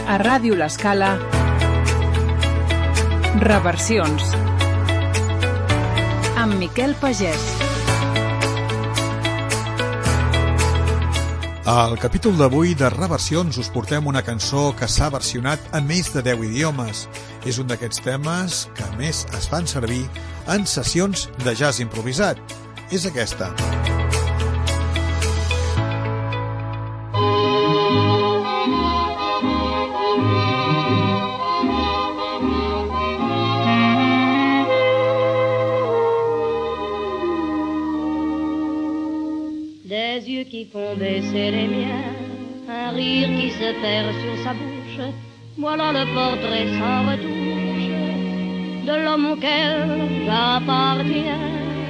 A Ràdio L'Escala, Reversions, amb Miquel Pagès. Al capítol d'avui de Reversions us portem una cançó que s'ha versionat en més de 10 idiomes. És un d'aquests temes que, a més, es fan servir en sessions de jazz improvisat. És aquesta. Des yeux qui font baisser les miens, un rire qui se perd sur sa bouche, voilà le portrait sans retouche de l'homme auquel j'appartiens.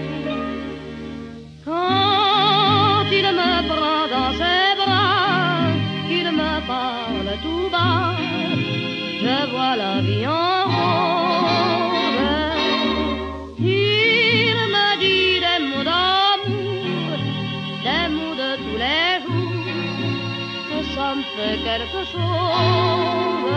Quand il me prend dans ses bras, qu'il me parle tout bas, je vois la vie en rose. Il me dit des mots d'amour, des mots de tous les jours, que ça me fait quelque chose.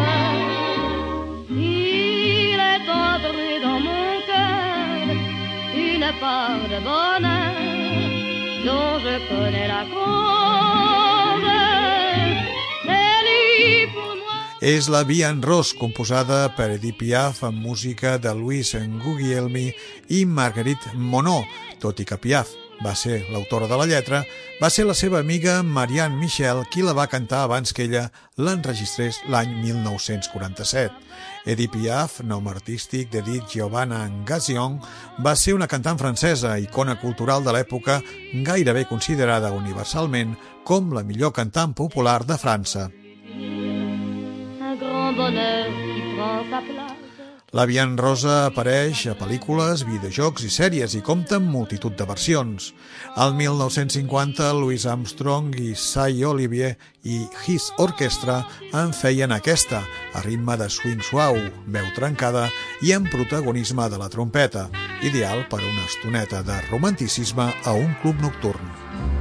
Il est entré dans mon cœur une part de bonheur dont je connais la cause. C'est lui pour moi. És la Vie en Rose, composada per Edith Piaf amb música de Louis Guglielmi i Marguerite Monod. Tot i que Piaf va ser l'autora de la lletra, va ser la seva amiga Marianne Michel qui la va cantar abans que ella l'enregistrés l'any 1947. Edith Piaf, nom artístic d'Edith Giovanna Gazzion, va ser una cantant francesa, icona cultural de l'època, gairebé considerada universalment com la millor cantant popular de França. Un grand bonheur qui prend sa place. La Vie en Rosa apareix a pel·lícules, videojocs i sèries i compta amb multitud de versions. Al 1950, Louis Armstrong i Cy Olivier i His Orchestra en feien aquesta, a ritme de swing suau, veu trencada i amb protagonisme de la trompeta, ideal per una estoneta de romanticisme a un club nocturn.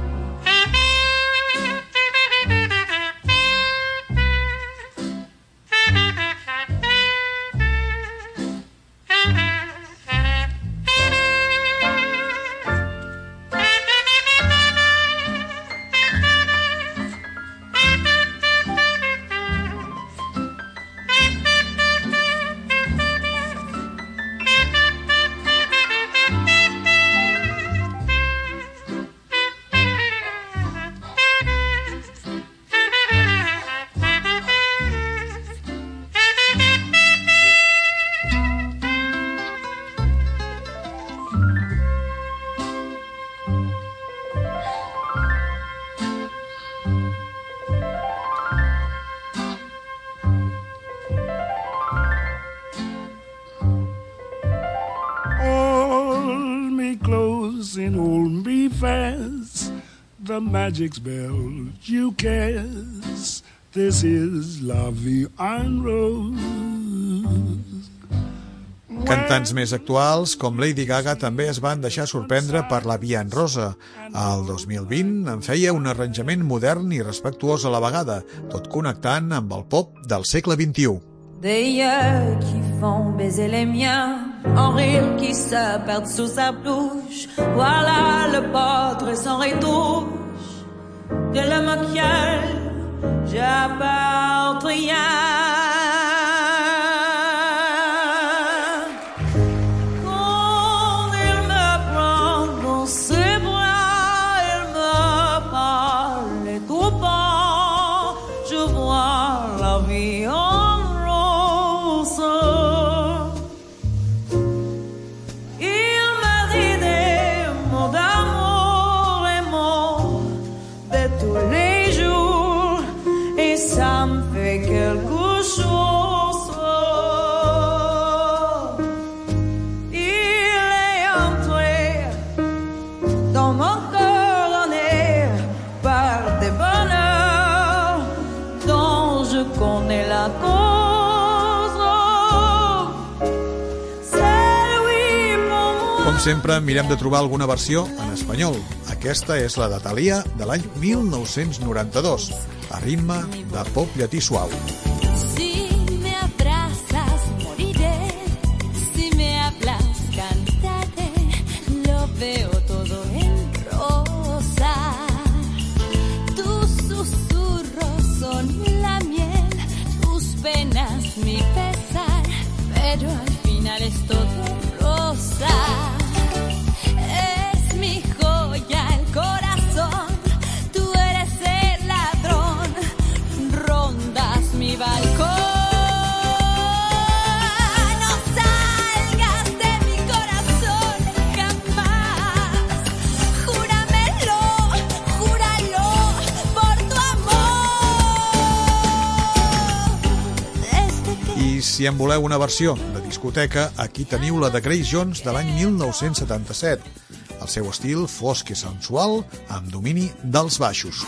And hold me fast, the magic spell you cast. This is la vie en rose. Cantants més actuals, com Lady Gaga, també es van deixar sorprendre per la Vie en Rosa. Al 2020 en feia un arranjament modern i respectuós a la vegada, tot connectant amb el pop del segle XXI. Des yeux qui font baiser les miens, en rire qui se perd sous sa bouche, voilà le portrait sans retouche de l'homme auquel j'appartiens. Quand il me prend dans ses bras, il me parle tout bas, je vois la vie en quelque chose. Il est entré dans mon cœur par des bonheurs dont je connais la cause. C'est lui pour moi. Com sempre, mirem de trobar alguna versió en espanyol. Aquesta és la de Thalia de l'any 1992, a ritme de pop llatí suau. Si en voleu una versió de discoteca, aquí teniu la de Grace Jones de l'any 1977. El seu estil fosc i sensual, amb domini dels baixos.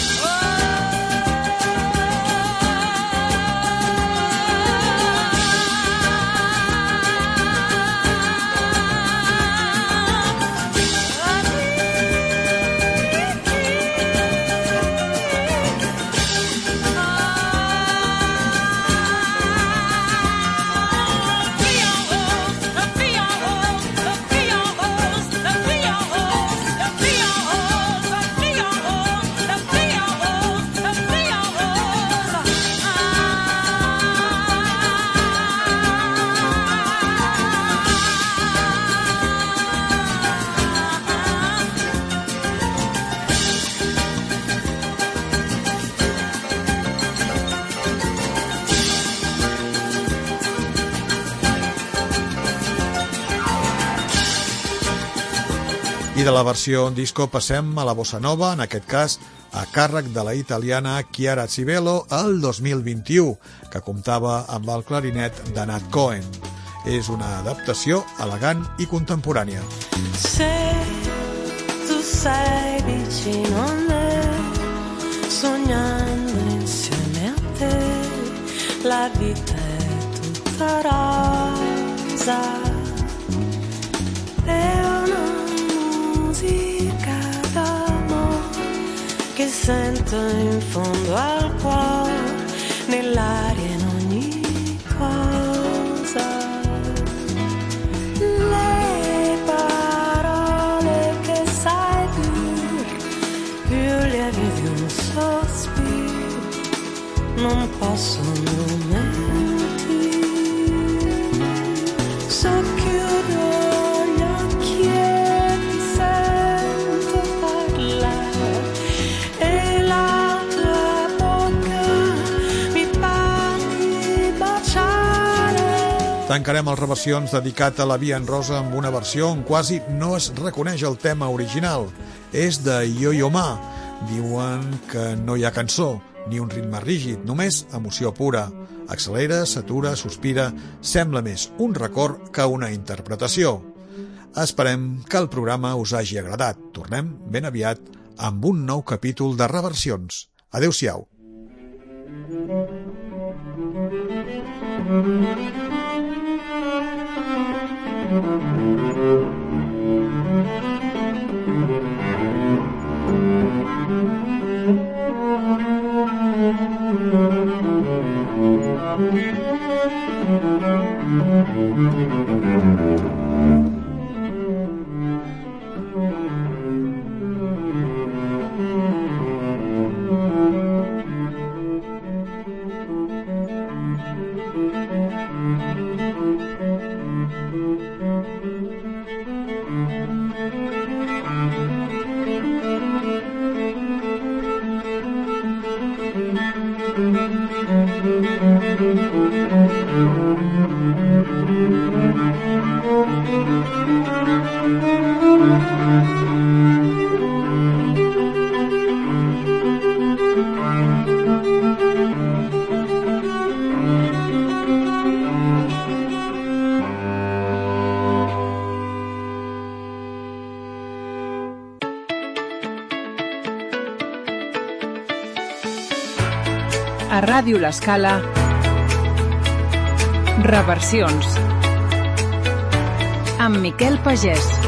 I de la versió en disco passem a la bossa nova, en aquest cas a càrrec de la italiana Chiara Cibello el 2021, que comptava amb el clarinet de Nat Cohen. És una adaptació elegant i contemporània. Se tu sei vicino a me, sognando insieme a te, la vita è tutta rosa. Che sento in fondo al cuore, nell'aria in ogni cosa. Le parole che sai dir, più lievi di un sospiro, non possono mentire. Socchiudo gli occhi e ti sento parlare. Tancarem els reversions dedicat a la Via en Rosa amb una versió on quasi no es reconeix el tema original. És de Yo-Yo Ma. Diuen que no hi ha cançó, ni un ritme rígid, només emoció pura. Accelera, s'atura, sospira, sembla més un record que una interpretació. Esperem que el programa us hagi agradat. Tornem ben aviat amb un nou capítol de reversions. Adéu-siau. A Ràdio L'Escala, reversions amb Miquel Pagès.